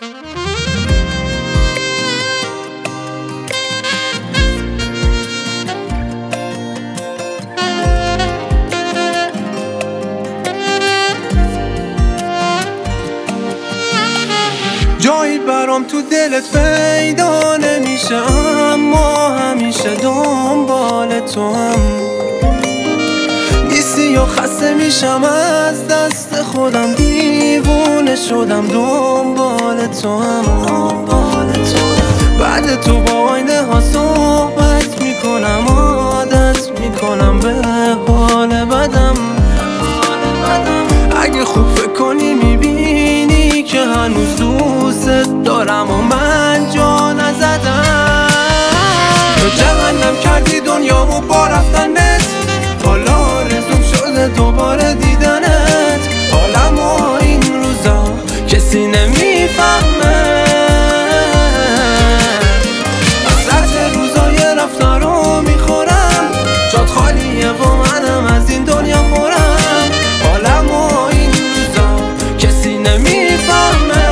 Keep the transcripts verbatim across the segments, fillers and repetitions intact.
جایی برام تو دلت پیدا نمیشه، اما همیشه دنبال تو هم نیستی یا خسته میشم از دست خودم، دیوونه شدم دنبال تو هم. بعد تو با آینه ها صحبت میکنم، عادت میکنم به حال بدم. اگه خوب فکر کنی میبینی که هنوز دوست دارم و من جا نزدم. تو جهنم کردی دنیامو با رفتنت، حالا آرزوم شده دوباره دیدنت. حالمو این روزا کسی نمیفهمه، حسرت روزای رفتن رو میخورم، جات خالیه و منم از این دنیا خورم. حالمو این روزا کسی نمیفهمه.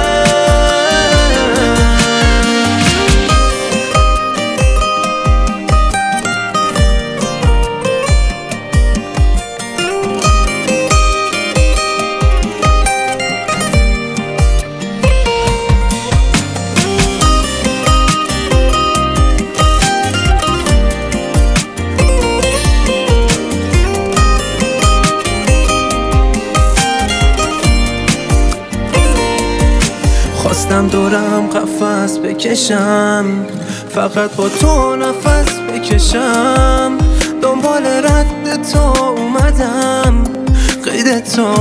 خواستم دورم قفس بکشم، فقط با تو نفس بکشم. دنبال رد تو اومدم، قید تو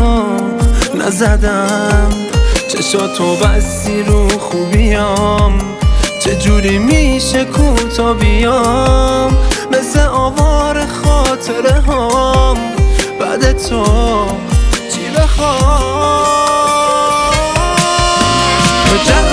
نزدم. چشاتو بستی رو خوبیام، چجوری میشه کوتا بیام؟ مثل آوار خاطره هام، بعد تو چی بخوام؟